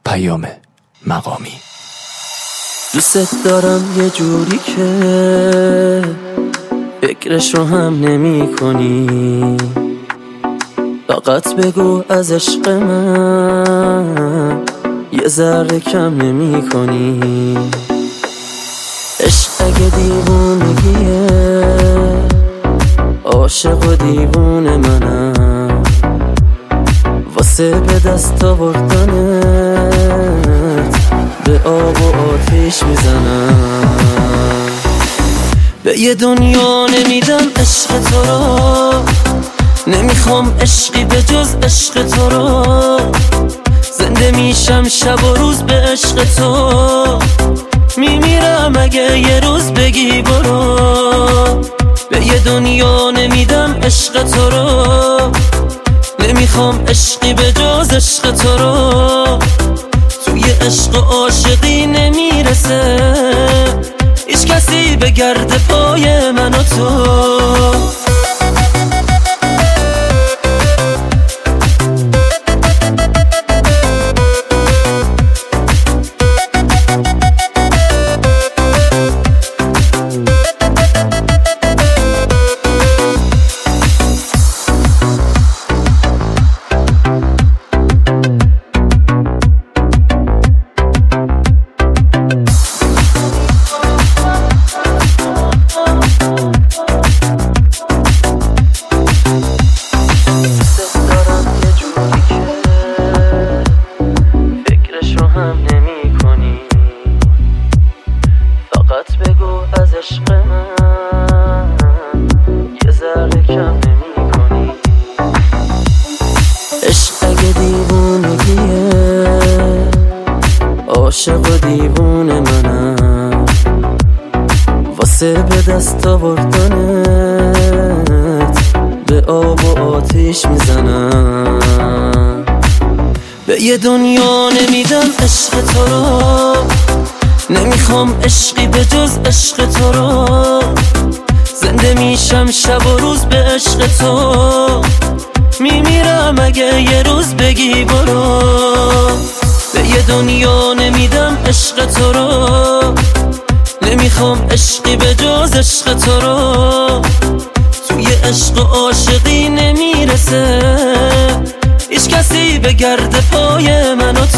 پیام مقامی. دوست دارم یه جوری که فکرش رو هم نمی کنی، فقط بگو از عشق من یه ذره کم نمی کنی. عشق اگه دیوونگیه، عاشق و دیوون منم، واسه به دست آوردنت به آب و آتیش میزنم. به یه دنیا نمیدم عشق تو رو، نمیخوام عشقی به جز عشق تو رو. زنده میشم شب و روز به عشق تو، میمیرم اگه یه روز بگی برو. به یه دنیا نمیدم عشق تو رو، نمیخوام عشقی به جز عشق تو رو. توی عشق و عاشقی نمیرسه هیچ کسی به گرد پای من و تو. فقط بگو از عشق من یه ذره کم نمی کنی. عشق اگه دیوونگیه، عاشق و دیوون منم، واسه به دست آوردنت به آب و آتیش میزنم. به یه دنیا نمیدم عشق تو رو، نمیخوام عشقی به جز عشق تو رو. زنده میشم شب و روز به عشق تو، میمیرم اگه یه روز بگی برو. به یه دنیا نمیدم عشق تو رو، نمیخوام عشقی به جز عشق تو رو. توی عشق و عاشقی نمیرسه هیچ کسی به گرد پای من و